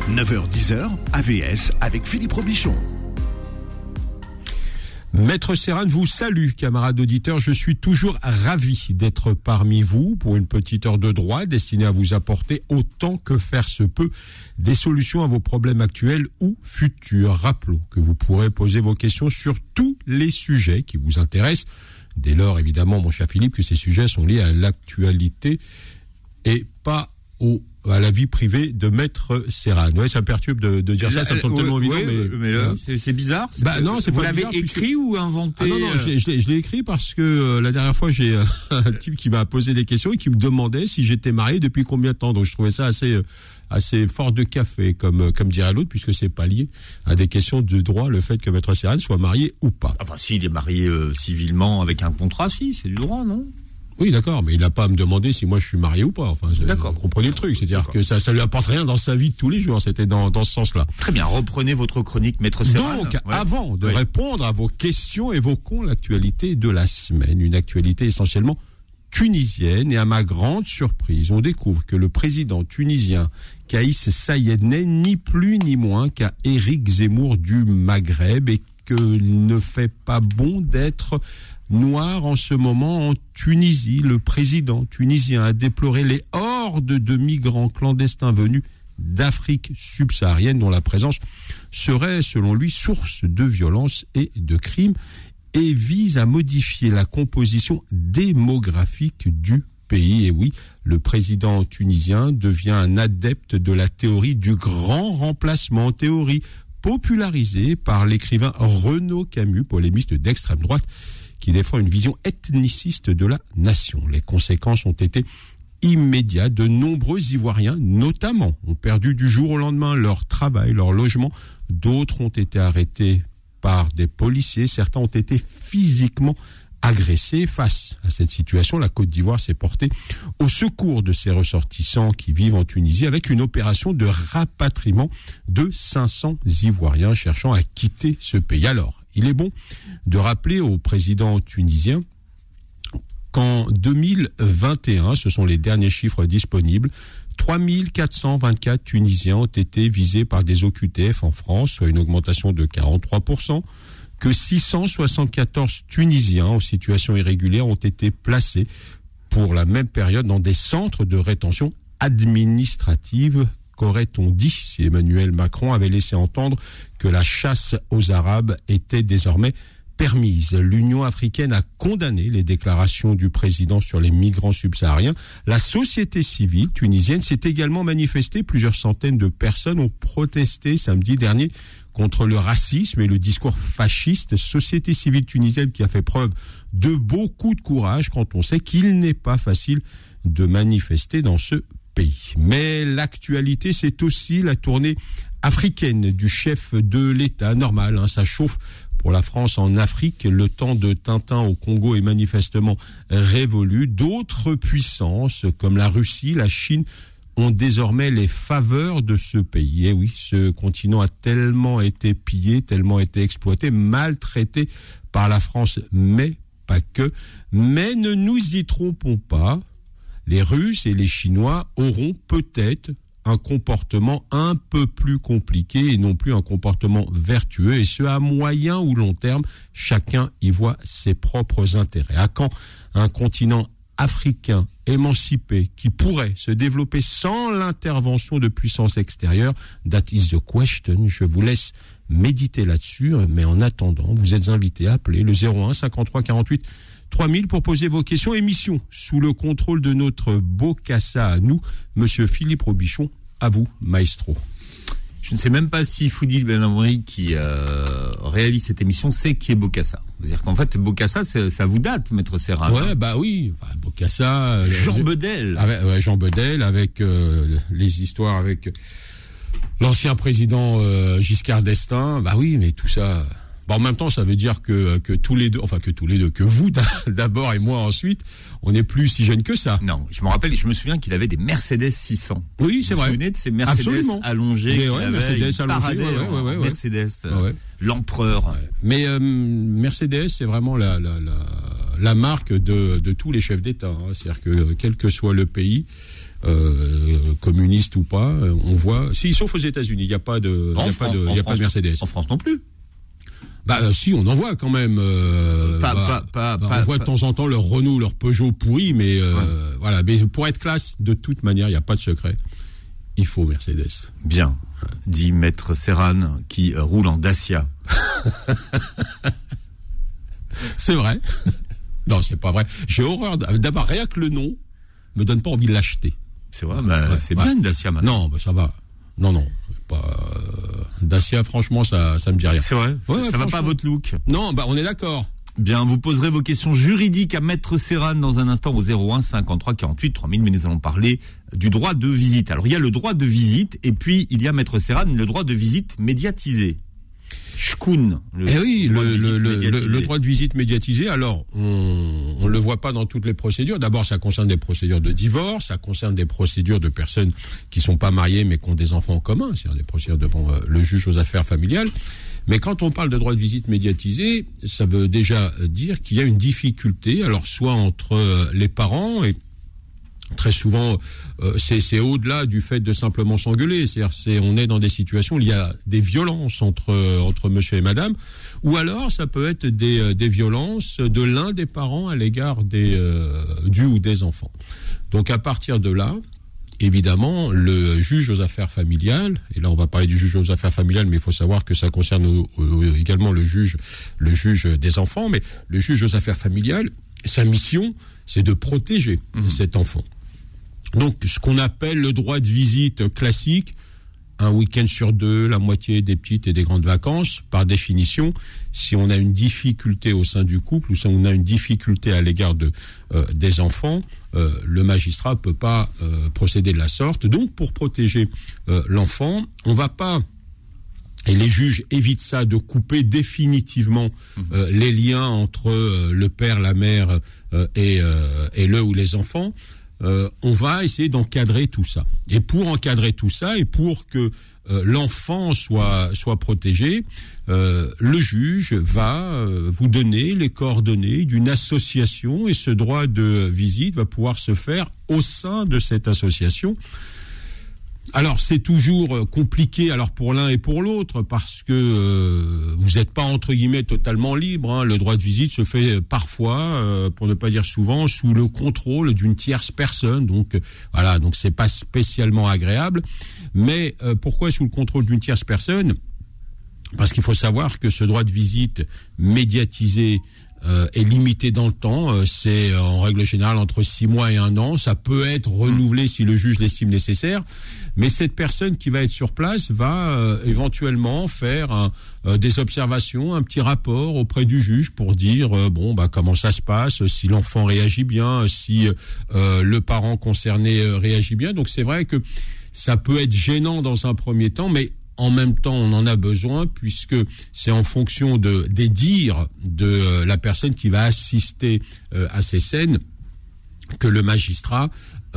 9h-10h, AVS avec Philippe Robichon. Maître Serran vous salue, camarades auditeurs. Je suis toujours ravi d'être parmi vous pour une petite heure de droit destinée à vous apporter autant que faire se peut des solutions à vos problèmes actuels ou futurs. Rappelons que vous pourrez poser vos questions sur tous les sujets qui vous intéressent. Dès lors, évidemment, mon cher Philippe, que ces sujets sont liés à l'actualité et pas à la vie privée de Maître Serran. Ouais, ça me perturbe de dire ça me semble tellement évident. Mais là, c'est bizarre. Non, c'est vous pas l'avez bizarre, écrit ou inventé? Non, je l'ai écrit parce que la dernière fois, j'ai un type qui m'a posé des questions et qui me demandait si j'étais marié depuis combien de temps. Donc je trouvais ça assez fort de café, comme dirait l'autre, puisque c'est pas lié à des questions de droit, le fait que Maître Serran soit marié ou pas. Enfin, s'il est marié civilement avec un contrat, si, c'est du droit, non? Oui, d'accord, mais il n'a pas à me demander si moi je suis marié ou pas. Enfin, d'accord. Vous comprenez le truc, c'est-à-dire que ça lui apporte rien dans sa vie de tous les jours. C'était dans ce sens-là. Très bien, reprenez votre chronique, Maître Serran. Donc, avant de répondre à vos questions, évoquons l'actualité de la semaine. Une actualité essentiellement tunisienne. Et à ma grande surprise, on découvre que le président tunisien Kaïs Saïed n'est ni plus ni moins qu'un Éric Zemmour du Maghreb et qu'il ne fait pas bon d'être noir en ce moment en Tunisie. Le président tunisien a déploré les hordes de migrants clandestins venus d'Afrique subsaharienne dont la présence serait, selon lui, source de violence et de crimes et vise à modifier la composition démographique du pays. Et oui, le président tunisien devient un adepte de la théorie du grand remplacement, théorie popularisée par l'écrivain Renaud Camus, polémiste d'extrême droite, qui défend une vision ethniciste de la nation. Les conséquences ont été immédiates. De nombreux Ivoiriens, notamment, ont perdu du jour au lendemain leur travail, leur logement. D'autres ont été arrêtés par des policiers. Certains ont été physiquement agressés. Face à cette situation, la Côte d'Ivoire s'est portée au secours de ses ressortissants qui vivent en Tunisie avec une opération de rapatriement de 500 Ivoiriens cherchant à quitter ce pays. Alors, il est bon de rappeler au président tunisien qu'en 2021, ce sont les derniers chiffres disponibles, 3424 Tunisiens ont été visés par des OQTF en France, soit une augmentation de 43%, que 674 Tunisiens en situation irrégulière ont été placés pour la même période dans des centres de rétention administrative. Qu'aurait-on dit si Emmanuel Macron avait laissé entendre que la chasse aux Arabes était désormais permise? L'Union africaine a condamné les déclarations du président sur les migrants subsahariens. La société civile tunisienne s'est également manifestée. Plusieurs centaines de personnes ont protesté samedi dernier contre le racisme et le discours fasciste. Société civile tunisienne qui a fait preuve de beaucoup de courage quand on sait qu'il n'est pas facile de manifester dans ce pays. Mais l'actualité, c'est aussi la tournée africaine du chef de l'État. Normal, ça chauffe pour la France en Afrique. Le temps de Tintin au Congo est manifestement révolu. D'autres puissances, comme la Russie, la Chine, ont désormais les faveurs de ce pays. Et oui, ce continent a tellement été pillé, tellement été exploité, maltraité par la France, mais pas que. Mais ne nous y trompons pas. Les Russes et les Chinois auront peut-être un comportement un peu plus compliqué et non plus un comportement vertueux, et ce à moyen ou long terme. Chacun y voit ses propres intérêts. À quand un continent africain émancipé qui pourrait se développer sans l'intervention de puissances extérieures? That is the question. Je vous laisse méditer là-dessus, mais en attendant, vous êtes invités à appeler le 01 53 48 3000 pour poser vos questions. Émission sous le contrôle de notre Bokassa à nous, Monsieur Philippe Robichon. À vous, maestro. Je ne sais même pas si Foudil Benamri, qui réalise cette émission, sait qui est Bokassa. C'est-à-dire qu'en fait, Bokassa, ça vous date, Maître Serran. Ouais, bah oui. Enfin, Bokassa. Jean Bedel. Jean Bedel, avec les histoires avec l'ancien président Giscard d'Estaing. Bah oui, mais tout ça. Bon, en même temps, ça veut dire que tous les deux, que vous d'abord et moi ensuite, on n'est plus si jeune que ça. Non, je me souviens qu'il avait des Mercedes 600. Oui, c'est vrai. Vous vous souvenez de ces Mercedes allongées? Mercedes allongées, ouais. Mercedes, l'empereur. Ouais. Mais Mercedes, c'est vraiment la marque de tous les chefs d'État. C'est-à-dire que quel que soit le pays, communiste ou pas, on voit. Si, sauf aux États-Unis, il n'y a pas de, il y a pas de Mercedes. En France non plus. Si, on en voit quand même. On voit de temps en temps leur Renault, leur Peugeot pourri, mais voilà. Mais pour être classe, de toute manière, il n'y a pas de secret. Il faut Mercedes. Bien, dit Maître Serran, qui roule en Dacia. C'est vrai. Non, c'est pas vrai. J'ai horreur. D'abord, rien que le nom me donne pas envie de l'acheter. C'est vrai, c'est bien une Dacia maintenant. Non, ça va. Non, pas. Dacia, franchement, ça me dit rien. C'est vrai. Ça va pas à votre look. Non, on est d'accord. Bien, vous poserez vos questions juridiques à Maître Serran dans un instant au 01 53 48 3000, mais nous allons parler du droit de visite. Alors, il y a le droit de visite, et puis il y a Maître Serran, le droit de visite médiatisé. Shkoun. Le droit de visite médiatisé, alors, on le voit pas dans toutes les procédures. D'abord, ça concerne des procédures de divorce, ça concerne des procédures de personnes qui sont pas mariées mais qui ont des enfants en commun, c'est-à-dire des procédures devant le juge aux affaires familiales. Mais quand on parle de droit de visite médiatisé, ça veut déjà dire qu'il y a une difficulté, alors soit entre les parents, et très souvent c'est au-delà du fait de simplement s'engueuler, c'est-à-dire on est dans des situations où il y a des violences entre monsieur et madame, ou alors ça peut être des violences de l'un des parents à l'égard du ou des enfants. Donc à partir de là, évidemment, le juge aux affaires familiales, et là on va parler du juge aux affaires familiales, mais il faut savoir que ça concerne également le juge des enfants, mais le juge aux affaires familiales, sa mission, c'est de protéger cet enfant. Donc, ce qu'on appelle le droit de visite classique, un week-end sur deux, la moitié des petites et des grandes vacances, par définition, si on a une difficulté au sein du couple ou si on a une difficulté à l'égard des enfants, le magistrat peut pas procéder de la sorte. Donc, pour protéger l'enfant, on va pas, et les juges évitent ça, de couper définitivement les liens entre le père, la mère et le ou les enfants. On va essayer d'encadrer tout ça. Et pour encadrer tout ça et pour que l'enfant soit protégé, le juge va vous donner les coordonnées d'une association et ce droit de visite va pouvoir se faire au sein de cette association. Alors c'est toujours compliqué alors pour l'un et pour l'autre parce que vous n'êtes pas entre guillemets totalement libre. Hein. Le droit de visite se fait parfois, pour ne pas dire souvent, sous le contrôle d'une tierce personne. Donc voilà, donc c'est pas spécialement agréable. Mais pourquoi sous le contrôle d'une tierce personne ? Parce qu'il faut savoir que ce droit de visite médiatisé est limité dans le temps. C'est en règle générale entre 6 mois et 1 an. Ça peut être renouvelé si le juge l'estime nécessaire. Mais cette personne qui va être sur place va éventuellement faire des observations, un petit rapport auprès du juge pour dire comment ça se passe, si l'enfant réagit bien, si le parent concerné réagit bien. Donc c'est vrai que ça peut être gênant dans un premier temps, mais en même temps, on en a besoin puisque c'est en fonction des dires de la personne qui va assister à ces scènes que le magistrat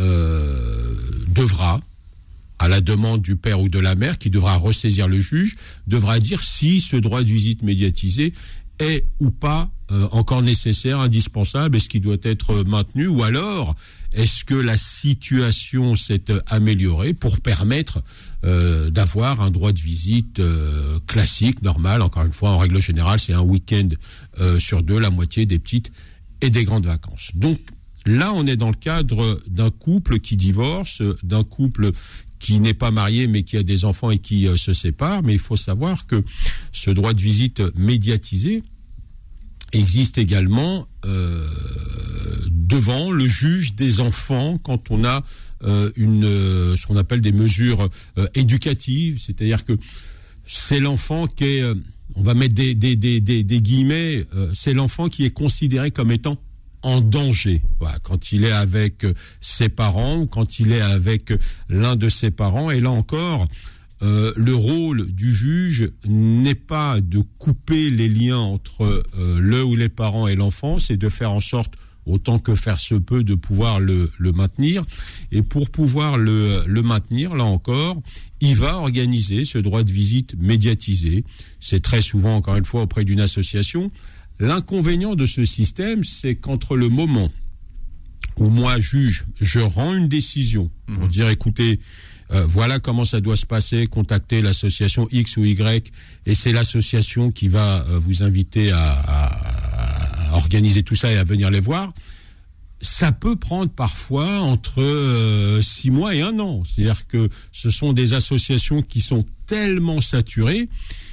devra, à la demande du père ou de la mère, qui devra ressaisir le juge, devra dire si ce droit de visite médiatisé est ou pas encore nécessaire, indispensable, est-ce qu'il doit être maintenu, ou alors est-ce que la situation s'est améliorée pour permettre d'avoir un droit de visite classique, normal. Encore une fois, en règle générale, c'est un week-end sur 2, la moitié des petites et des grandes vacances. Donc là, on est dans le cadre d'un couple qui divorce, d'un couple qui n'est pas marié mais qui a des enfants et qui se sépare. Mais il faut savoir que ce droit de visite médiatisé existe également devant le juge des enfants quand on a ce qu'on appelle des mesures éducatives, c'est-à-dire que c'est l'enfant qui est, on va mettre des guillemets, c'est l'enfant qui est considéré comme étant en danger. Voilà, quand il est avec ses parents ou quand il est avec l'un de ses parents. Et là encore, le rôle du juge n'est pas de couper les liens entre le ou les parents et l'enfant, c'est de faire en sorte, autant que faire se peut, de pouvoir le maintenir. Et pour pouvoir le maintenir, là encore, il va organiser ce droit de visite médiatisé. C'est très souvent, encore une fois, auprès d'une association. L'inconvénient de ce système, c'est qu'entre le moment où moi, juge, je rends une décision pour dire, écoutez, voilà comment ça doit se passer, contactez l'association X ou Y, et c'est l'association qui va vous inviter à organiser tout ça et à venir les voir. Ça peut prendre parfois entre 6 mois et 1 an. C'est-à-dire que ce sont des associations qui sont tellement saturées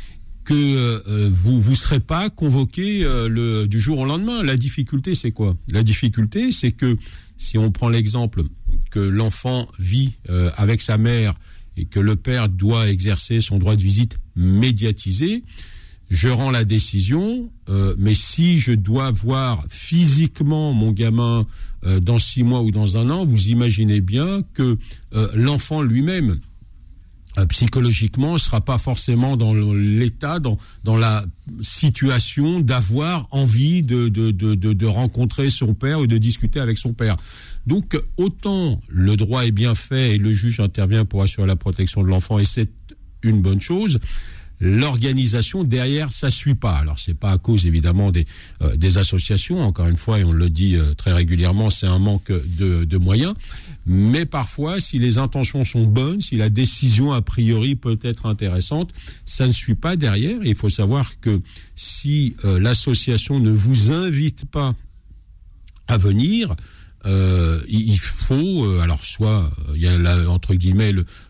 que vous serez pas convoqué du jour au lendemain. La difficulté, c'est quoi ? La difficulté, c'est que si on prend l'exemple que l'enfant vit avec sa mère et que le père doit exercer son droit de visite médiatisé, je rends la décision, mais si je dois voir physiquement mon gamin dans 6 mois ou dans 1 an, vous imaginez bien que l'enfant lui-même, psychologiquement, sera pas forcément dans l'état, dans la situation d'avoir envie de rencontrer son père ou de discuter avec son père. Donc, autant le droit est bien fait et le juge intervient pour assurer la protection de l'enfant, et c'est une bonne chose. L'organisation derrière, ça suit pas. Alors c'est pas à cause évidemment des associations, encore une fois, et on le dit très régulièrement, c'est un manque de moyens. Mais parfois, si les intentions sont bonnes, si la décision a priori peut être intéressante, ça ne suit pas derrière. Et il faut savoir que si l'association ne vous invite pas à venir, il faut alors soit il y a là, entre guillemets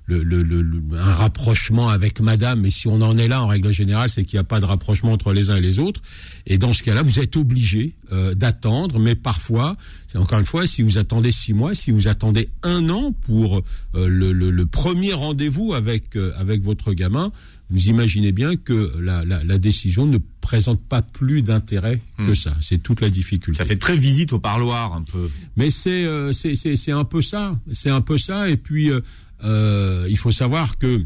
un rapprochement avec madame, mais si on en est là en règle générale, c'est qu'il n'y a pas de rapprochement entre les uns et les autres, et dans ce cas-là vous êtes obligé d'attendre. Mais parfois, encore une fois, si vous attendez 6 mois, si vous attendez 1 an pour le premier rendez-vous avec votre gamin, vous imaginez bien que la décision ne présente pas plus d'intérêt que ça. C'est toute la difficulté. Ça fait très visite au parloir un peu. Mais c'est un peu ça. C'est un peu ça. Et puis il faut savoir que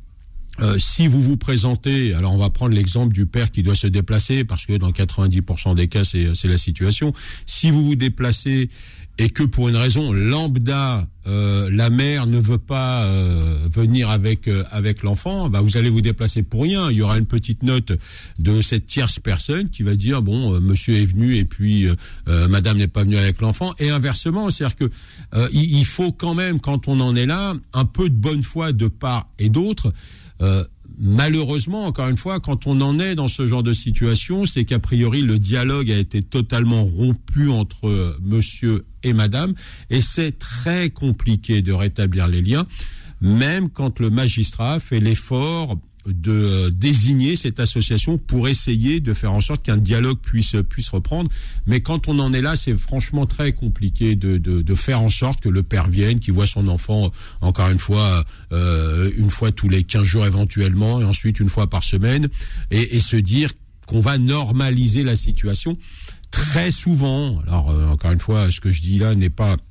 si vous vous présentez, alors on va prendre l'exemple du père qui doit se déplacer, parce que dans 90% des cas c'est la situation. Si vous vous déplacez et que pour une raison lambda, la mère ne veut pas venir avec l'enfant, bah vous allez vous déplacer pour rien. Il y aura une petite note de cette tierce personne qui va dire bon, monsieur est venu et puis madame n'est pas venue avec l'enfant, et inversement. C'est-à-dire que il faut quand même, quand on en est là, un peu de bonne foi de part et d'autre. Malheureusement, encore une fois, quand on en est dans ce genre de situation, c'est qu'a priori le dialogue a été totalement rompu entre monsieur et madame, et c'est très compliqué de rétablir les liens, même quand le magistrat fait l'effort de désigner cette association pour essayer de faire en sorte qu'un dialogue puisse reprendre. Mais quand on en est là, c'est franchement très compliqué de faire en sorte que le père vienne, qu'il voit son enfant encore une fois tous les 15 jours éventuellement, et ensuite une fois par semaine, et se dire qu'on va normaliser la situation. Très souvent, alors encore une fois, ce que je dis là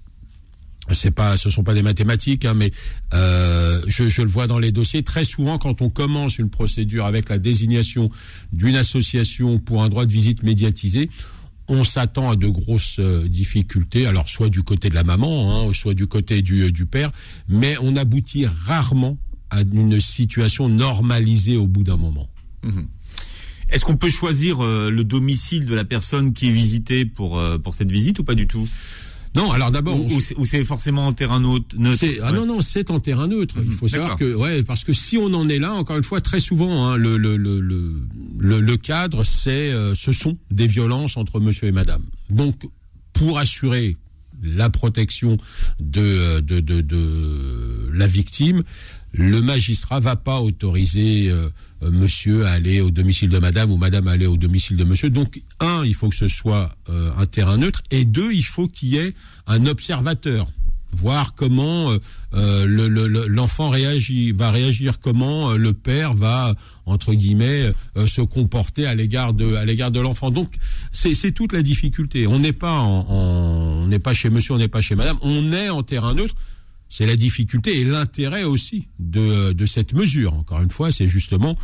ce sont pas des mathématiques, hein, mais je le vois dans les dossiers. Très souvent, quand on commence une procédure avec la désignation d'une association pour un droit de visite médiatisé, on s'attend à de grosses difficultés, alors soit du côté de la maman, hein, soit du côté du père, mais on aboutit rarement à une situation normalisée au bout d'un moment. Mmh. Est-ce qu'on peut choisir le domicile de la personne qui est visitée pour cette visite ou pas du tout ? Non, alors d'abord, ou c'est forcément en terrain neutre. Non, c'est en terrain neutre. Il faut savoir que, parce que si on en est là, encore une fois, très souvent, hein, le cadre, ce sont des violences entre monsieur et madame. Donc, pour assurer la protection de la victime, le magistrat va pas autoriser monsieur à aller au domicile de madame ou madame à aller au domicile de monsieur. Donc, il faut que ce soit un terrain neutre, et 2, il faut qu'il y ait un observateur, voir comment l'enfant va réagir, comment le père va, entre guillemets, se comporter à l'égard de l'enfant. Donc, c'est toute la difficulté. On n'est pas on n'est pas chez monsieur, on n'est pas chez madame, on est en terrain neutre. C'est la difficulté et l'intérêt aussi de cette mesure. Encore une fois, c'est justement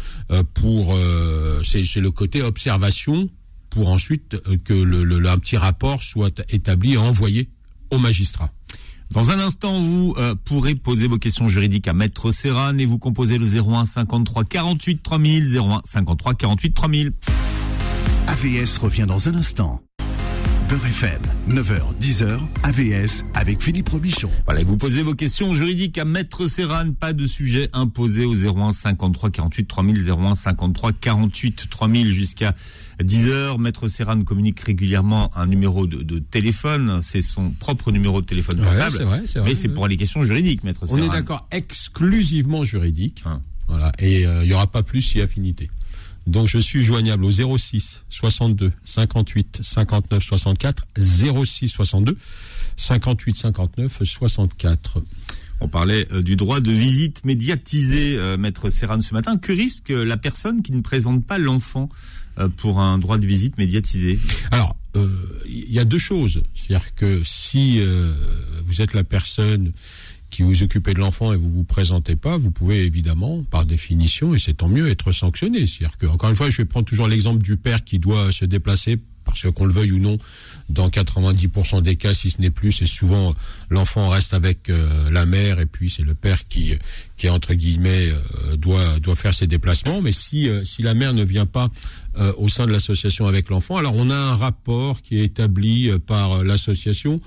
c'est le côté observation, pour ensuite que un petit rapport soit établi et envoyé au magistrat. Dans un instant, vous pourrez poser vos questions juridiques à Maître Serran, et vous composez le 01 53 48 3000, 01 53 48 3000. AVS revient dans un instant. Beurre FM, 9h, 10h, AVS avec Philippe Robichon. Voilà, vous posez vos questions juridiques à Maître Serran, pas de sujet imposé au 01 53 48 3000, 01 53 48 3000 jusqu'à 10h. Maître Serran communique régulièrement un numéro de téléphone, c'est son propre numéro de téléphone portable. C'est vrai, mais c'est pour les questions juridiques, Maître Serran. On est d'accord, exclusivement juridique. Voilà, et il n'y aura pas plus si affinité. Donc je suis joignable au 06 62 58 59 64, 06 62 58 59 64. On parlait du droit de visite médiatisé, Maître Serran, ce matin. Que risque la personne qui ne présente pas l'enfant pour un droit de visite médiatisé? Alors, il y a deux choses. C'est-à-dire que si vous êtes la personne qui vous occupez de l'enfant et vous vous présentez pas, vous pouvez évidemment, par définition, et c'est tant mieux, être sanctionné. C'est-à-dire que, encore une fois, je vais prendre toujours l'exemple du père qui doit se déplacer, parce que qu'on le veuille ou non, dans 90% des cas, si ce n'est plus, et souvent l'enfant reste avec la mère, et puis c'est le père qui entre guillemets doit faire ses déplacements. Mais si la mère ne vient pas au sein de l'association avec l'enfant, alors on a un rapport qui est établi par l'association.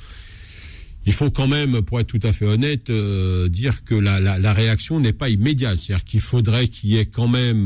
Il faut quand même, pour être tout à fait honnête, dire que la réaction n'est pas immédiate. C'est-à-dire qu'il faudrait qu'il y ait quand même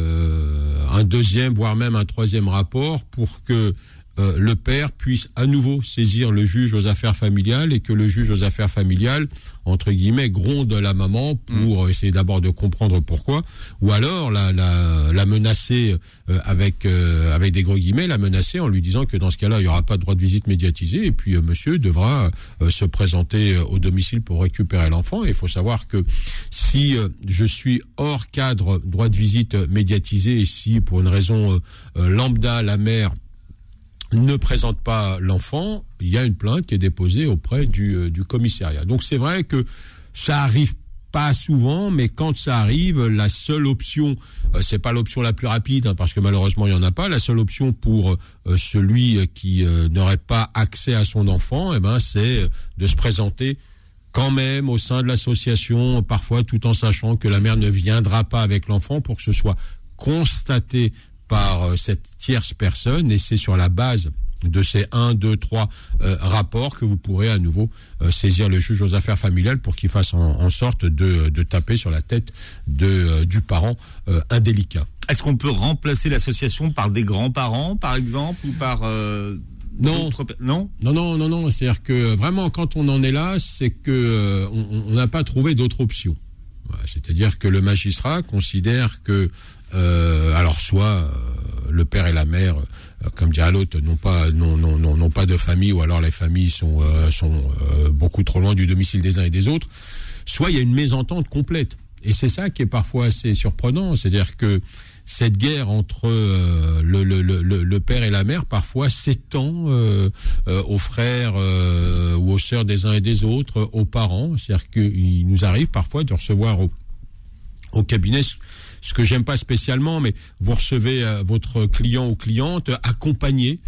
un deuxième, voire même un troisième rapport pour que le père puisse à nouveau saisir le juge aux affaires familiales et que le juge aux affaires familiales, entre guillemets, gronde la maman pour essayer d'abord de comprendre pourquoi, ou alors la menacer avec des gros guillemets, la menacer en lui disant que dans ce cas-là, il n'y aura pas de droit de visite médiatisé et puis monsieur devra se présenter au domicile pour récupérer l'enfant. Et il faut savoir que si je suis hors cadre droit de visite médiatisé et si pour une raison lambda, la mère ne présente pas l'enfant, il y a une plainte qui est déposée auprès du commissariat. Donc c'est vrai que ça arrive pas souvent, mais quand ça arrive, la seule option, c'est pas l'option la plus rapide, parce que malheureusement il y en a pas. La seule option pour celui qui n'aurait pas accès à son enfant, c'est de se présenter quand même au sein de l'association, parfois tout en sachant que la mère ne viendra pas avec l'enfant pour que ce soit constaté par cette tierce personne, et c'est sur la base de ces 1, 2, 3 rapports que vous pourrez à nouveau saisir le juge aux affaires familiales pour qu'il fasse en sorte de taper sur la tête du parent indélicat. Est-ce qu'on peut remplacer l'association par des grands-parents, par exemple, ou par Non. Non. C'est-à-dire que vraiment, quand on en est là, c'est que on n'a pas trouvé d'autre option. Voilà, c'est-à-dire que le magistrat considère que alors soit le père et la mère, comme dirait l'autre, n'ont pas de famille, ou alors les familles sont beaucoup trop loin du domicile des uns et des autres, soit il y a une mésentente complète. Et c'est ça qui est parfois assez surprenant, c'est-à-dire que cette guerre entre le père et la mère parfois s'étend aux frères ou aux sœurs des uns et des autres, aux parents. C'est-à-dire qu'il nous arrive parfois de recevoir au cabinet, ce que j'aime pas spécialement, mais vous recevez votre client ou cliente accompagné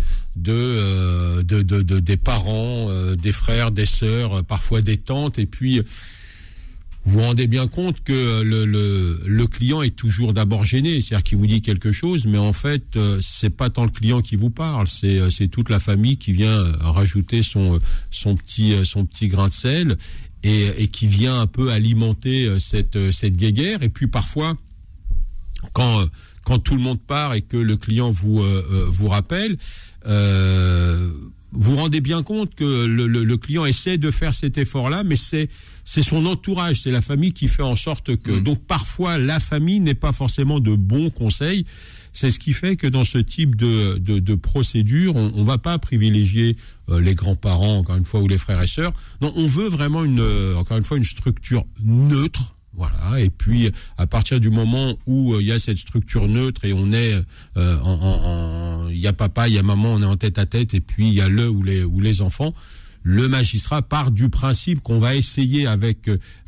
des parents, des frères, des sœurs, parfois des tantes, et puis vous vous rendez bien compte que le client est toujours d'abord gêné, c'est-à-dire qu'il vous dit quelque chose, mais en fait c'est pas tant le client qui vous parle, c'est toute la famille qui vient rajouter son petit grain de sel et qui vient un peu alimenter cette guéguerre. Et puis parfois quand tout le monde part et que le client vous rappelle, vous rendez bien compte que le client essaie de faire cet effort-là, mais c'est son entourage, c'est la famille qui fait en sorte que... Donc parfois, la famille n'est pas forcément de bons conseils. C'est ce qui fait que dans ce type de procédure, on va pas privilégier les grands-parents, encore une fois, ou les frères et sœurs. Non, on veut vraiment une structure neutre. Voilà. Et puis, à partir du moment où il y a cette structure neutre et on est il y a papa, il y a maman, on est en tête à tête, et puis il y a ou les enfants, le magistrat part du principe qu'on va essayer avec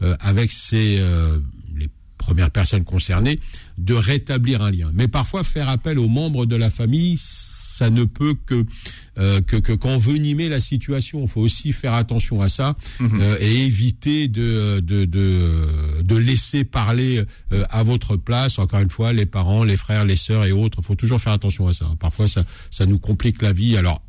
les premières personnes concernées de rétablir un lien. Mais parfois, faire appel aux membres de la famille, ça ne peut que qu'envenimer la situation. Il faut aussi faire attention à ça et éviter de laisser parler à votre place, encore une fois, les parents, les frères, les sœurs et autres. Il faut toujours faire attention à ça. Parfois, ça nous complique la vie. Alors,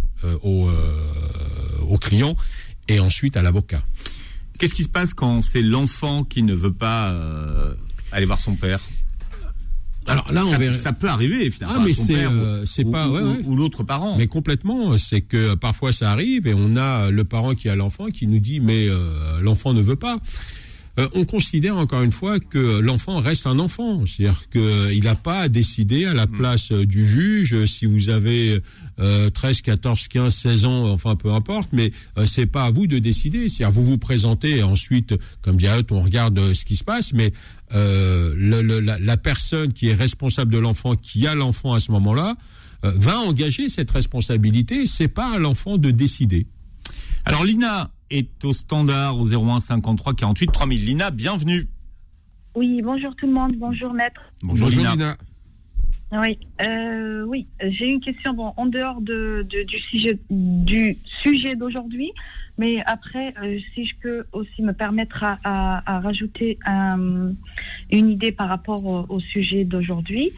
aux clients et ensuite à l'avocat. Qu'est-ce qui se passe quand c'est l'enfant qui ne veut pas aller voir son père ? Alors là, ça peut arriver finalement. Ah, mais son père ou l'autre parent. Mais complètement, c'est que parfois ça arrive et on a le parent qui a l'enfant qui nous dit mais l'enfant ne veut pas. On considère encore une fois que l'enfant reste un enfant, c'est-à-dire qu'il n'a pas à décider à la place du juge si vous avez 13, 14, 15, 16 ans, enfin peu importe, mais c'est pas à vous de décider. C'est-à-dire vous vous présentez et ensuite, comme dirait, on regarde ce qui se passe, mais la personne qui est responsable de l'enfant, qui a l'enfant à ce moment-là, va engager cette responsabilité. C'est pas à l'enfant de décider. Alors Lina est au standard au 01 53 48 3000. Lina, bienvenue. Oui, bonjour tout le monde, bonjour maître. Bonjour Lina. Oui, j'ai une question en dehors du sujet d'aujourd'hui, mais après, si je peux aussi me permettre à rajouter une idée par rapport au sujet d'aujourd'hui.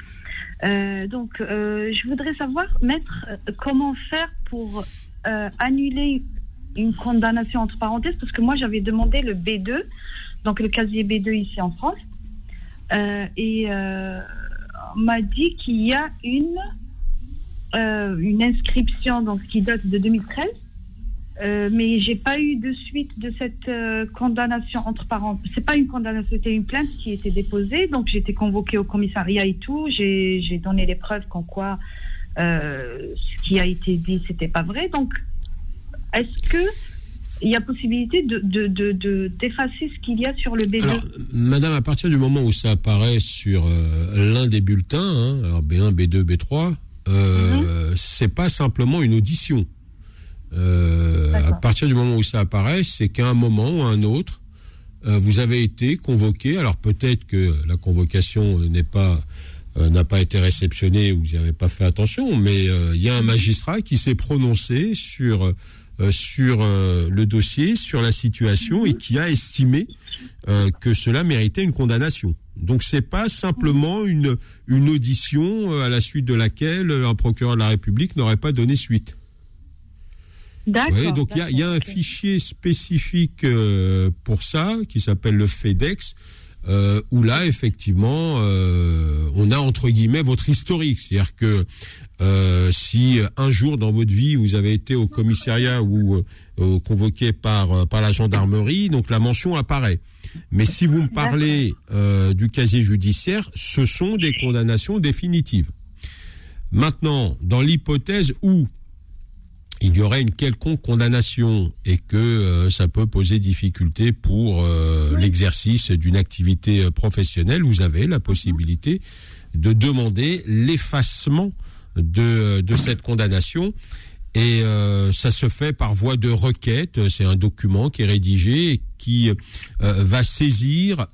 Je voudrais savoir, maître, comment faire pour annuler une condamnation entre parenthèses, parce que moi j'avais demandé le B2, donc le casier B2 ici en France, et on m'a dit qu'il y a une inscription donc qui date de 2013, mais j'ai pas eu de suite de cette condamnation entre parenthèses. C'est pas une condamnation, c'était une plainte qui était déposée, donc j'ai été convoquée au commissariat et tout, j'ai donné les preuves comme quoi ce qui a été dit c'était pas vrai. Donc est-ce que il y a possibilité d'effacer ce qu'il y a sur le B2? Alors, madame, à partir du moment où ça apparaît sur l'un des bulletins, alors B1, B2, B3, c'est pas simplement une audition. À partir du moment où ça apparaît, c'est qu'à un moment ou à un autre, vous avez été convoqué. Alors peut-être que la convocation n'a pas été réceptionnée ou vous n'avez pas fait attention, mais il y a un magistrat qui s'est prononcé sur le dossier, sur la situation et qui a estimé que cela méritait une condamnation. Donc c'est pas simplement une audition à la suite de laquelle un procureur de la République n'aurait pas donné suite. D'accord. Ouais, donc il y a un fichier spécifique pour ça qui s'appelle le FEDEX. Où là, effectivement, on a entre guillemets votre historique. C'est-à-dire que si un jour dans votre vie, vous avez été au commissariat ou convoqué par la gendarmerie, donc la mention apparaît. Mais si vous me parlez du casier judiciaire, ce sont des condamnations définitives. Maintenant, dans l'hypothèse où il y aurait une quelconque condamnation et que ça peut poser difficulté pour l'exercice d'une activité professionnelle, vous avez la possibilité de demander l'effacement de cette condamnation. Et ça se fait par voie de requête. C'est un document qui est rédigé et qui va saisir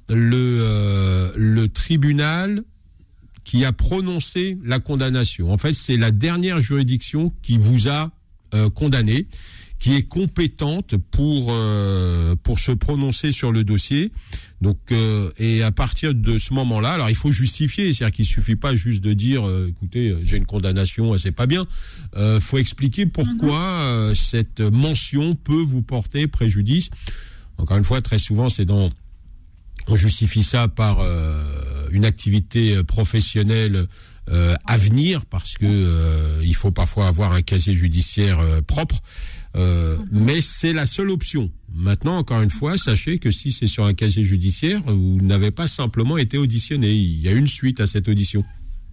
le tribunal qui a prononcé la condamnation. En fait, c'est la dernière juridiction qui vous a condamné, qui est compétente pour se prononcer sur le dossier. Donc et à partir de ce moment-là, alors il faut justifier, c'est-à-dire qu'il suffit pas juste de dire écoutez, j'ai une condamnation, c'est pas bien. Faut expliquer pourquoi cette mention peut vous porter préjudice. Encore une fois, très souvent on justifie ça par une activité professionnelle à venir, parce que il faut parfois avoir un casier judiciaire propre, mais c'est la seule option. Maintenant, encore une fois, sachez que si c'est sur un casier judiciaire, vous n'avez pas simplement été auditionné, il y a une suite à cette audition.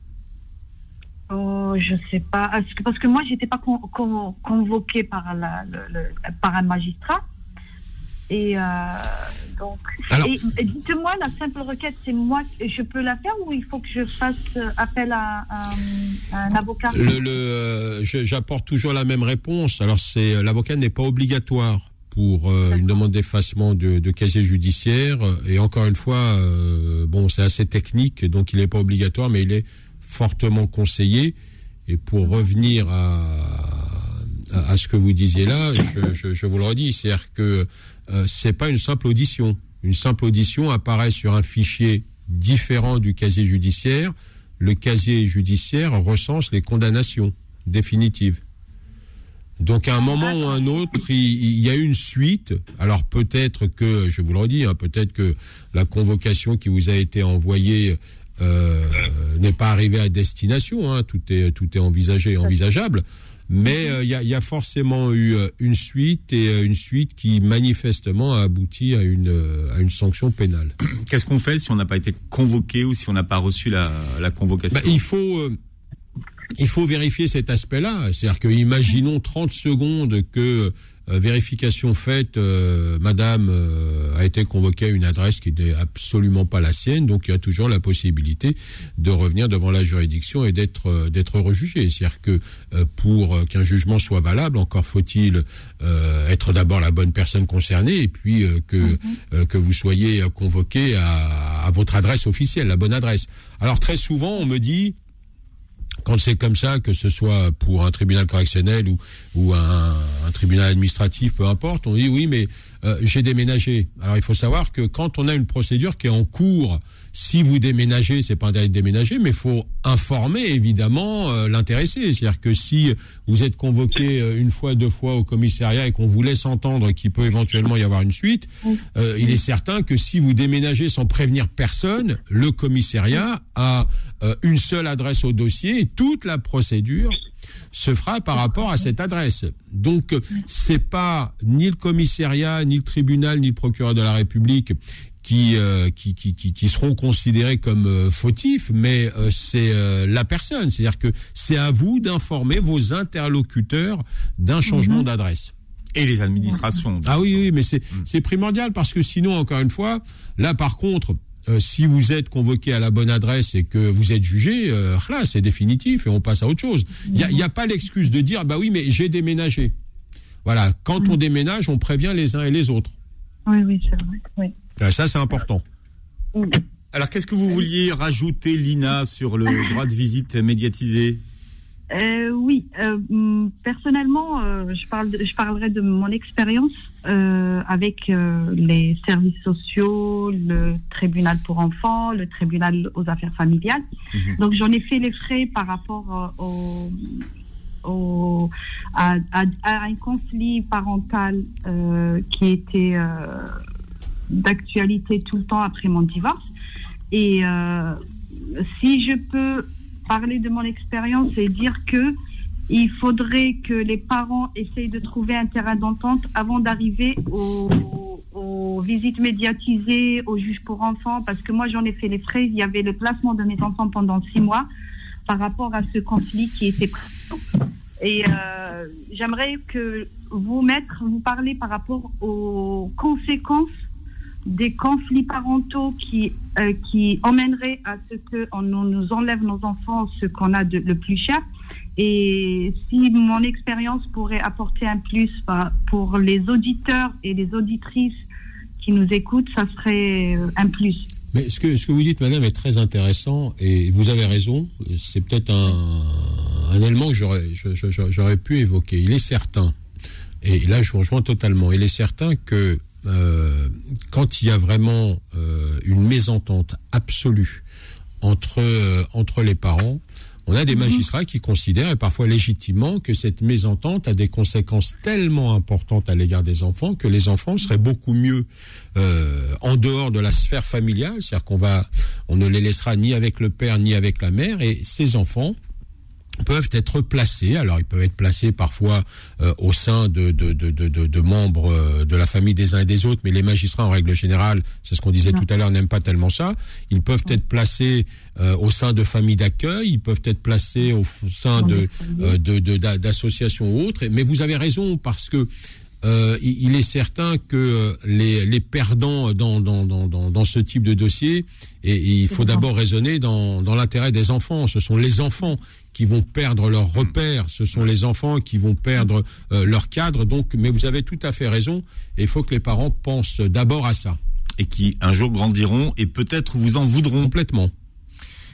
Oh, je sais pas, parce que moi j'étais pas convoquée par un magistrat. Et donc, alors, et dites-moi, la simple requête, c'est moi, je peux la faire ou il faut que je fasse appel à un avocat? J'apporte toujours la même réponse. Alors, l'avocat n'est pas obligatoire pour une demande d'effacement de casier judiciaire. Et encore une fois, c'est assez technique, donc il n'est pas obligatoire, mais il est fortement conseillé. Et pour revenir à ce que vous disiez là, je vous le redis, c'est-à-dire que c'est pas une simple audition. Une simple audition apparaît sur un fichier différent du casier judiciaire. Le casier judiciaire recense les condamnations définitives. Donc à un moment ou à un autre, il y a une suite. Alors peut-être que, je vous le redis, peut-être que la convocation qui vous a été envoyée n'est pas arrivée à destination. Tout est envisageable. Mais il y a forcément eu une suite et une suite qui manifestement a abouti à une sanction pénale. Qu'est-ce qu'on fait si on n'a pas été convoqué ou si on n'a pas reçu la convocation ? Il faut vérifier cet aspect-là. C'est-à-dire que, imaginons 30 secondes que vérification faite, madame a été convoquée à une adresse qui n'est absolument pas la sienne, donc il y a toujours la possibilité de revenir devant la juridiction et d'être rejugé. C'est-à-dire que pour qu'un jugement soit valable, encore faut-il être d'abord la bonne personne concernée et puis que vous soyez convoqué à votre adresse officielle, la bonne adresse. Alors très souvent, on me dit, quand c'est comme ça, que ce soit pour un tribunal correctionnel ou un tribunal administratif, peu importe, on dit oui, mais j'ai déménagé. Alors il faut savoir que quand on a une procédure qui est en cours, si vous déménagez, c'est pas interdit de déménager, mais il faut informer évidemment l'intéressé. C'est-à-dire que si vous êtes convoqué une fois, 2 fois au commissariat et qu'on vous laisse entendre qu'il peut éventuellement y avoir une suite, il est certain que si vous déménagez sans prévenir personne, le commissariat a une seule adresse au dossier et toute la procédure se fera par rapport à cette adresse. Donc, c'est pas ni le commissariat, ni le tribunal, ni le procureur de la République qui seront considérés comme fautifs, mais c'est la personne. C'est-à-dire que c'est à vous d'informer vos interlocuteurs d'un changement d'adresse. Et les administrations. Ah oui, mais c'est primordial parce que sinon, encore une fois, là par contre, si vous êtes convoqué à la bonne adresse et que vous êtes jugé, là, c'est définitif et on passe à autre chose. Il y a pas l'excuse de dire, bah oui, mais j'ai déménagé. Voilà, quand on déménage, on prévient les uns et les autres. Oui, c'est vrai. Oui. Ça, c'est important. Alors, qu'est-ce que vous vouliez rajouter, Lina, sur le droit de visite médiatisé ? Oui, personnellement, je parlerai de mon expérience avec les services sociaux, le tribunal pour enfants, le tribunal aux affaires familiales. Donc, j'en ai fait les frais par rapport à un conflit parental qui était d'actualité tout le temps après mon divorce. Et si je peux parler de mon expérience et dire que il faudrait que les parents essayent de trouver un terrain d'entente avant d'arriver aux visites médiatisées, aux juges pour enfants, parce que moi j'en ai fait les frais. Il y avait le placement de mes enfants pendant 6 mois par rapport à ce conflit qui était présent. Et j'aimerais que vous parlez par rapport aux conséquences des conflits parentaux qui emmèneraient à ce qu'on nous enlève nos enfants, ce qu'on a le plus cher. Et si mon expérience pourrait apporter un plus pour les auditeurs et les auditrices qui nous écoutent, ça serait un plus. Mais ce que vous dites, madame, est très intéressant et vous avez raison. C'est peut-être un élément que j'aurais pu évoquer. Il est certain, et là je vous rejoins totalement, il est certain que quand il y a vraiment une mésentente absolue entre les parents, on a des magistrats qui considèrent, et parfois légitimement, que cette mésentente a des conséquences tellement importantes à l'égard des enfants que les enfants seraient beaucoup mieux en dehors de la sphère familiale, c'est-à-dire on ne les laissera ni avec le père ni avec la mère, et ces enfants peuvent être placés. Alors, ils peuvent être placés parfois au sein de membres de la famille des uns et des autres, mais les magistrats, en règle générale, c'est ce qu'on disait tout à l'heure, n'aiment pas tellement ça. Ils peuvent être placés au sein de familles d'accueil, ils peuvent être placés au sein d'associations ou autres. Mais vous avez raison, parce que il est certain que les perdants dans ce type de dossier, et il faut d'abord raisonner dans l'intérêt des enfants. Ce sont les enfants qui vont perdre leurs repères, ce sont les enfants qui vont perdre leur cadre. Donc, mais vous avez tout à fait raison, et il faut que les parents pensent d'abord à ça. Et qui un jour grandiront et peut-être vous en voudront. Complètement.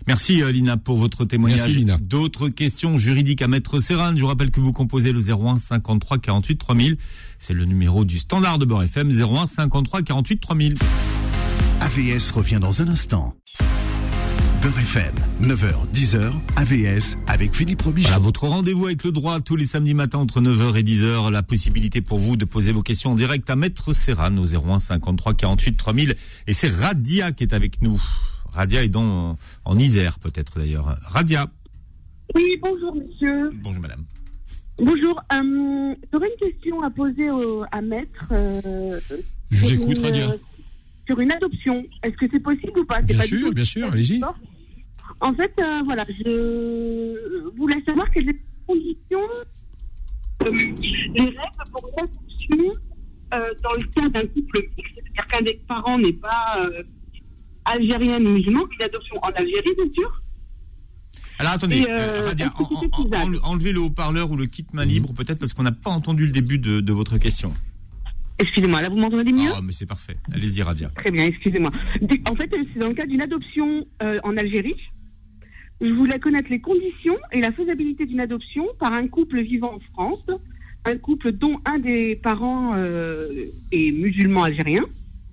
Merci Lina pour votre témoignage. Merci, Lina. D'autres questions juridiques à Maître Serran. Je vous rappelle que vous composez le 01 53 48 3000. C'est le numéro du standard de Beurre FM, 01 53 48 3000. AVS revient dans un instant. Beurre FM, 9h, 10h, AVS avec Philippe Robichaud. Voilà, votre rendez-vous avec le droit tous les samedis matins entre 9h et 10h. La possibilité pour vous de poser vos questions en direct à Maître Serran au 01 53 48 3000. Et c'est Radia qui est avec nous. Radia est en Isère peut-être d'ailleurs. Radia. Oui, bonjour monsieur. Bonjour madame. Bonjour. J'aurais une question à poser à Maître. Je vous écoute, Radia. Sur une adoption. Est-ce que c'est possible ou pas? Bien sûr, allez-y. En fait, voilà, je voulais savoir quelles étaient les conditions, les règles pour une adoption dans le cas d'un couple mixte, c'est-à-dire qu'un des parents n'est pas algérien ni musulman, une adoption en Algérie, bien sûr. Alors attendez, Radia, enlevez le haut-parleur ou le kit main libre peut-être parce qu'on n'a pas entendu le début de votre question. Excusez-moi, là vous m'entendez mieux? Ah, mais c'est parfait. Allez-y, Radia. Très bien, excusez-moi. En fait, c'est dans le cas d'une adoption en Algérie. Je voulais connaître les conditions et la faisabilité d'une adoption par un couple vivant en France, un couple dont un des parents est musulman algérien.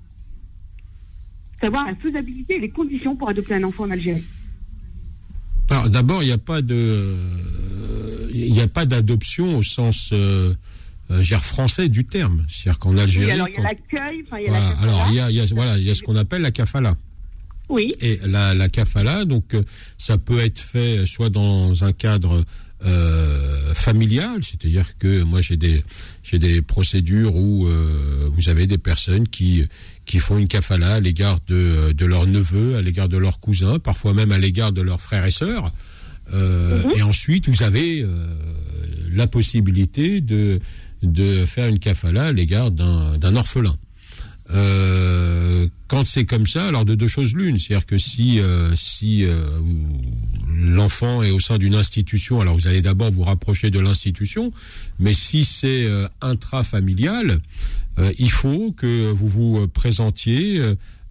Savoir la faisabilité et les conditions pour adopter un enfant en Algérie. Alors, d'abord, il n'y a pas d'adoption au sens français du terme. C'est-à-dire qu'en Algérie. Oui, alors il y a l'accueil, il y a voilà, la kafala. alors il y a ce qu'on appelle la kafala. Oui. Et la kafala, donc ça peut être fait soit dans un cadre familial, c'est-à-dire que moi j'ai des procédures où vous avez des personnes qui font une kafala à l'égard de leurs neveux, à l'égard de leurs cousins, parfois même à l'égard de leurs frères et sœurs. Et ensuite vous avez la possibilité de faire une kafala à l'égard d'un orphelin. Quand c'est comme ça, alors de deux choses l'une, c'est-à-dire que si l'enfant est au sein d'une institution, alors vous allez d'abord vous rapprocher de l'institution, mais si c'est intrafamilial, il faut que vous vous présentiez,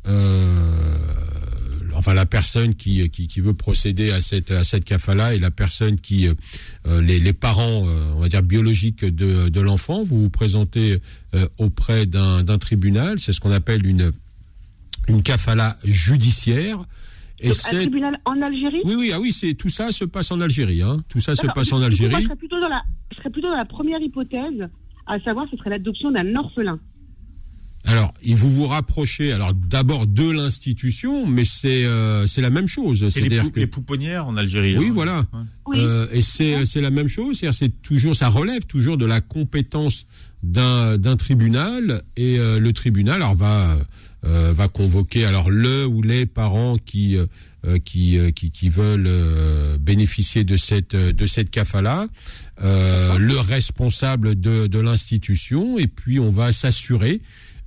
enfin la personne qui veut procéder à cette kafala et la personne qui les parents on va dire biologiques de l'enfant, vous vous présentez auprès d'un tribunal, c'est ce qu'on appelle une kafala judiciaire. Et donc, un tribunal en Algérie? Oui, tout ça se passe en Algérie, hein. Tout ça se passe en Algérie. Moi, je serais plutôt dans la première hypothèse, à savoir ce serait l'adoption d'un orphelin. Alors, vous rapprochez alors d'abord de l'institution, mais c'est la même chose. C'est les pouponnières en Algérie. Oui, voilà. Oui. Et c'est la même chose. C'est-à-dire, ça relève toujours de la compétence d'un tribunal, et le tribunal alors va convoquer alors le ou les parents qui veulent bénéficier de cette kafala, le responsable de l'institution, et puis on va s'assurer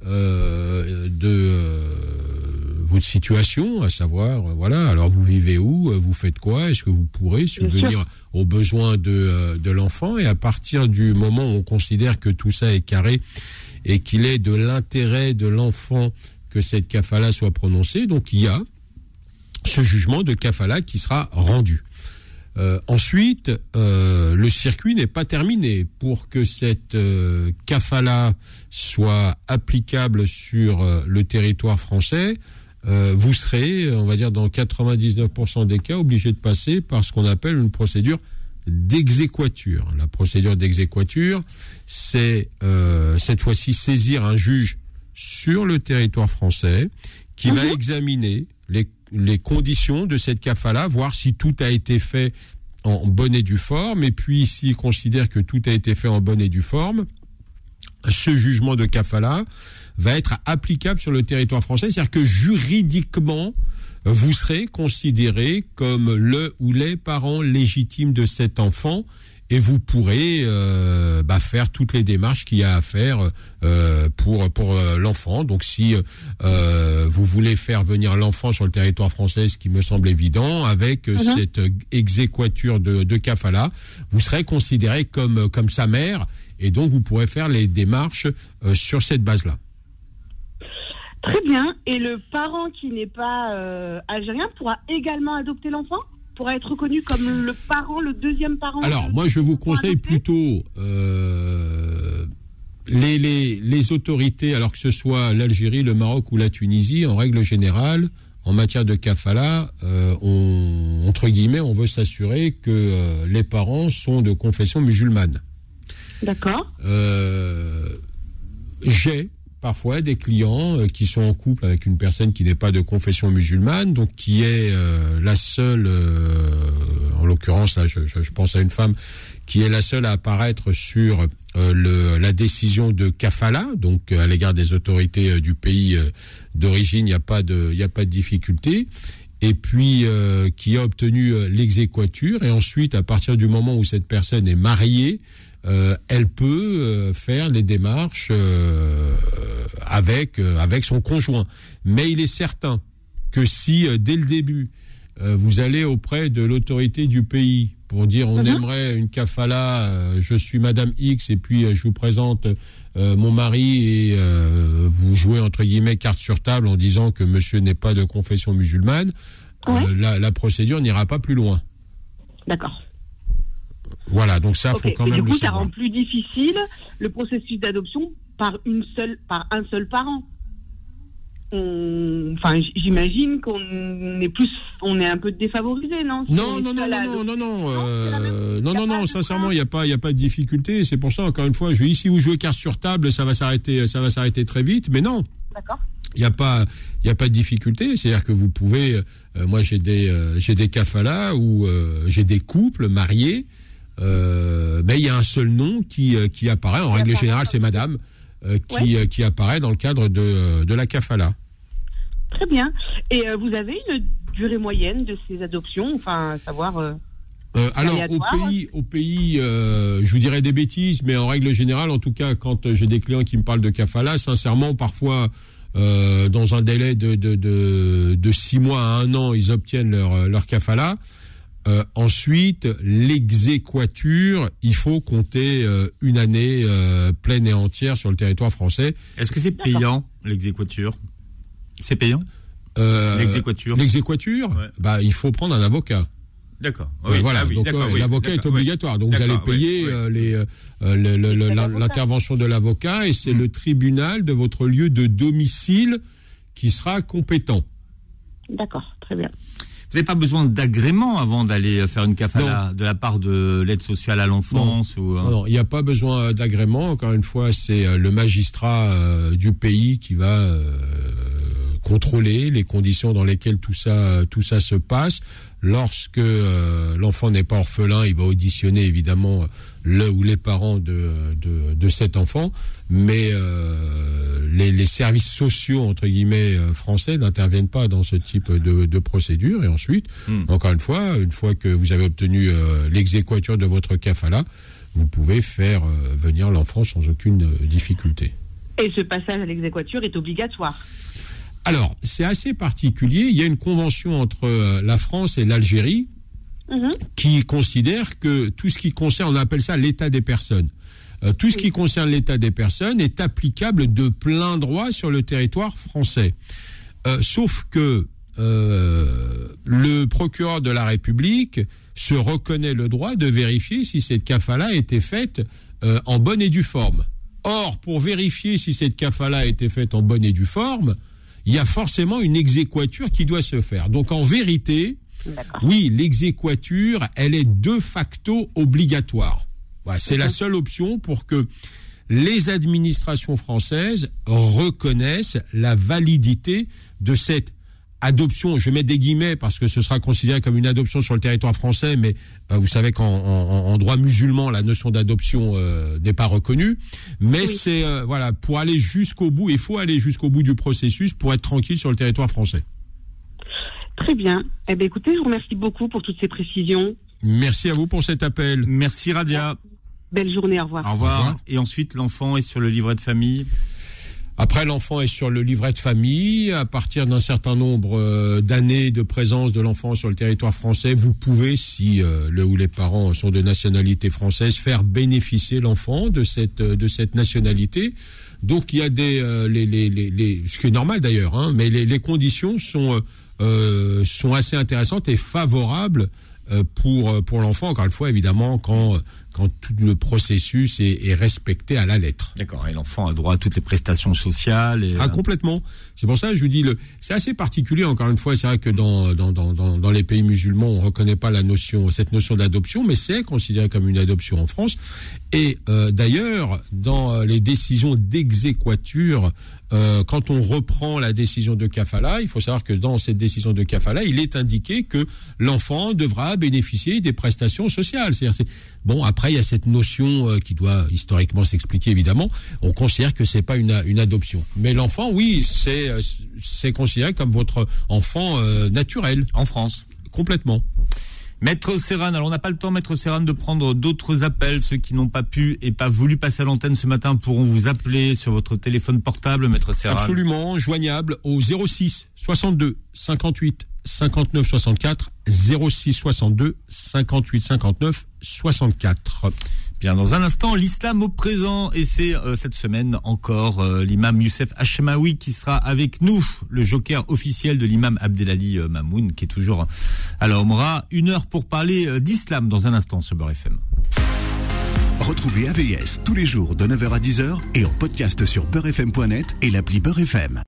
de votre situation, à savoir voilà, alors vous vivez où, vous faites quoi, est-ce que vous pourrez subvenir aux besoins de l'enfant, et à partir du moment où on considère que tout ça est carré et qu'il est de l'intérêt de l'enfant que cette kafala soit prononcée, donc il y a ce jugement de kafala qui sera rendu. Ensuite, le circuit n'est pas terminé. Pour que cette kafala soit applicable sur le territoire français, vous serez, on va dire dans 99% des cas, obligé de passer par ce qu'on appelle une procédure d'exéquatur. La procédure d'exéquatur, c'est cette fois-ci saisir un juge sur le territoire français qui va examiner les conditions de cette kafala, voir si tout a été fait en bonne et due forme, et puis s'il considère que tout a été fait en bonne et due forme, ce jugement de kafala va être applicable sur le territoire français, c'est-à-dire que juridiquement, vous serez considéré comme le ou les parents légitimes de cet enfant, et vous pourrez faire toutes les démarches qu'il y a à faire pour l'enfant. Donc si vous voulez faire venir l'enfant sur le territoire français, ce qui me semble évident, avec cette exéquatur de kafala, vous serez considéré comme sa mère, et donc vous pourrez faire les démarches sur cette base-là. Très bien. Et le parent qui n'est pas algérien pourra également adopter l'enfant ? Pourra être reconnu comme le parent, le deuxième parent ? Alors, moi, je vous conseille plutôt les autorités, alors que ce soit l'Algérie, le Maroc ou la Tunisie, en règle générale, en matière de kafala, entre guillemets, on veut s'assurer que les parents sont de confession musulmane. D'accord. J'ai parfois des clients qui sont en couple avec une personne qui n'est pas de confession musulmane, donc qui est la seule, en l'occurrence, là, je pense à une femme, qui est la seule à apparaître sur la décision de kafala, donc à l'égard des autorités du pays d'origine, il n'y a pas de difficulté, et puis qui a obtenu l'exéquatur, et ensuite, à partir du moment où cette personne est mariée, elle peut faire les démarches avec son conjoint. Mais il est certain que si dès le début vous allez auprès de l'autorité du pays pour dire on aimerait une kafala, je suis Madame X et puis je vous présente mon mari et vous jouez entre guillemets carte sur table en disant que monsieur n'est pas de confession musulmane, la procédure n'ira pas plus loin. D'accord. Voilà, donc ça, faut quand même le savoir. Du coup, ça rend plus difficile le processus d'adoption par un seul parent. J'imagine qu'on est un peu défavorisé, non ? Non, sincèrement, il y a pas de difficulté. C'est pour ça, encore une fois, si vous jouez carte sur table, ça va s'arrêter très vite. Mais non. D'accord. Il y a pas de difficulté. C'est-à-dire que vous pouvez, moi j'ai des kafalas où j'ai des couples mariés. Mais il y a un seul nom qui apparaît. En règle générale, c'est Madame qui apparaît dans le cadre de la kafala. Très bien. Et vous avez une durée moyenne de ces adoptions, enfin, savoir. Alors au pays, je vous dirais des bêtises, mais en règle générale, en tout cas, quand j'ai des clients qui me parlent de kafala, sincèrement, parfois dans un délai de 6 mois à 1 an, ils obtiennent leur kafala. Ensuite, l'exéquatur, il faut compter une année pleine et entière sur le territoire français. Est-ce que c'est payant, l'exéquatur ? C'est payant l'exéquatur. L'exéquatur, il faut prendre un avocat. D'accord. L'avocat est obligatoire. Donc vous allez payer l'intervention de l'avocat et c'est le tribunal de votre lieu de domicile qui sera compétent. D'accord, très bien. Vous n'avez pas besoin d'agrément avant d'aller faire une kafala de la part de l'aide sociale à l'enfance Non, il n'y a pas besoin d'agrément. Encore une fois, c'est le magistrat du pays qui va contrôler les conditions dans lesquelles tout ça se passe. Lorsque l'enfant n'est pas orphelin, il va auditionner évidemment le ou les parents de cet enfant, mais les services sociaux entre guillemets français n'interviennent pas dans ce type de procédure. Et ensuite, encore une fois que vous avez obtenu l'exéquatur de votre kafala, vous pouvez faire venir l'enfant sans aucune difficulté. Et ce passage à l'exéquatur est obligatoire. Alors, c'est assez particulier. Il y a une convention entre la France et l'Algérie qui considère que tout ce qui concerne, on appelle ça l'état des personnes. Tout ce qui concerne l'état des personnes est applicable de plein droit sur le territoire français. Sauf que le procureur de la République se reconnaît le droit de vérifier si cette kafala a été faite en bonne et due forme. Or, pour vérifier si cette kafala a été faite en bonne et due forme, il y a forcément une exéquatur qui doit se faire. Donc, en vérité, oui, l'exéquatur, elle est de facto obligatoire. Voilà, c'est la seule option pour que les administrations françaises reconnaissent la validité de cette adoption. Je vais mettre des guillemets parce que ce sera considéré comme une adoption sur le territoire français, mais vous savez qu'en droit musulman, la notion d'adoption n'est pas reconnue. Mais c'est pour aller jusqu'au bout, il faut aller jusqu'au bout du processus pour être tranquille sur le territoire français. Très bien. Eh bien, écoutez, je vous remercie beaucoup pour toutes ces précisions. Merci à vous pour cet appel. Merci Radia. Belle journée, au revoir. Au revoir. Et ensuite, l'enfant est sur le livret de famille. Après, l'enfant est sur le livret de famille. À partir d'un certain nombre d'années de présence de l'enfant sur le territoire français, vous pouvez, si le ou les parents sont de nationalité française, faire bénéficier l'enfant de cette nationalité. Donc il y a ce qui est normal d'ailleurs, hein, mais les conditions sont assez intéressantes et favorables pour l'enfant. Encore une fois, évidemment, quand tout le processus est respecté à la lettre. D'accord. Et l'enfant a droit à toutes les prestations sociales. Complètement. C'est pour ça que je vous dis, c'est assez particulier. Encore une fois, c'est vrai que dans les pays musulmans, on reconnaît pas cette notion d'adoption, mais c'est considéré comme une adoption en France. Et d'ailleurs, dans les décisions d'exéquatur, quand on reprend la décision de kafala, il faut savoir que dans cette décision de kafala, il est indiqué que l'enfant devra bénéficier des prestations sociales. C'est-à-dire, après, il y a cette notion qui doit historiquement s'expliquer, évidemment. On considère que c'est pas une adoption. Mais l'enfant, oui, c'est considéré comme votre enfant naturel. En France. Complètement. Maître Serran, alors on n'a pas le temps, Maître Serran, de prendre d'autres appels. Ceux qui n'ont pas pu et pas voulu passer à l'antenne ce matin pourront vous appeler sur votre téléphone portable, Maître Serran. Absolument, joignable au 06 62 58 59 64, 06 62 58 59 64. Bien, dans un instant, l'islam au présent, et c'est cette semaine encore l'imam Youssef Hachemaoui qui sera avec nous, le joker officiel de l'imam Abdelali Mamoun, qui est toujours à la Omra. 1 heure pour parler d'islam dans un instant sur Beurre FM. Retrouvez AVS tous les jours de 9h à 10h et en podcast sur beurrefm.net et l'appli Beurre FM.